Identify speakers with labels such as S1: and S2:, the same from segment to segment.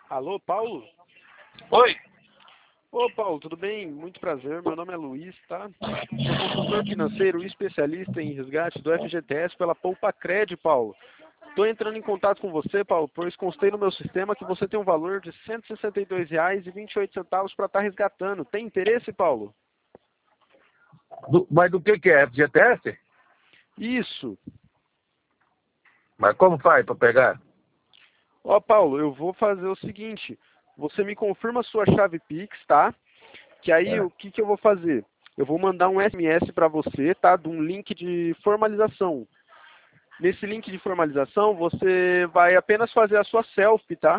S1: Alô, Paulo?
S2: Oi,
S1: Ô, Paulo, tudo bem? Muito prazer. Meu nome é Luiz, tá? Sou consultor financeiro e especialista em resgate do FGTS pela Poupacred, Paulo. Estou entrando em contato com você, Paulo, pois constei no meu sistema que você tem um valor de R$ 162,28 para estar resgatando. Tem interesse, Paulo?
S2: mas do que é? FGTS?
S1: Isso.
S2: Mas como faz para pegar?
S1: Ó, Paulo, eu vou fazer o seguinte. Você me confirma a sua chave Pix, tá? Que aí
S2: É.
S1: o que eu vou fazer? Eu vou mandar um SMS para você, tá? De um link de formalização. Nesse link de formalização, você vai apenas fazer a sua selfie, tá?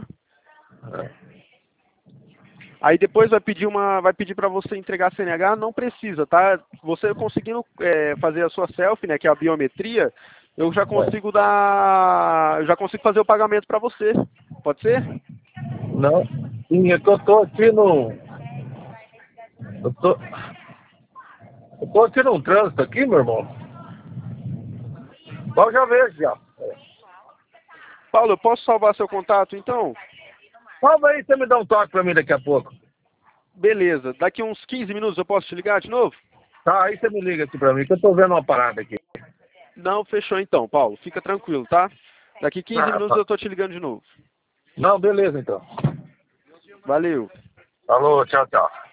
S1: Aí depois vai pedir para você entregar a CNH, não precisa, tá? Você conseguindo fazer a sua selfie, né, que é a biometria, eu já consigo fazer o pagamento para você. Pode ser?
S2: Não. Sim, é que eu tô aqui no. Eu tô, eu tô aqui num trânsito aqui, meu irmão. Mas eu já vejo já.
S1: Paulo, eu posso salvar seu contato, então?
S2: Salva aí, você me dá um toque pra mim daqui a pouco.
S1: Beleza. Daqui uns 15 minutos eu posso te ligar de novo?
S2: Tá, aí você me liga aqui pra mim, que eu tô vendo uma parada aqui.
S1: Não, fechou então, Paulo. Fica tranquilo, tá? Daqui 15
S2: Tá,
S1: minutos
S2: tá.
S1: eu tô te ligando de novo.
S2: Não, beleza então.
S1: Valeu.
S2: Alô, tchau, tchau.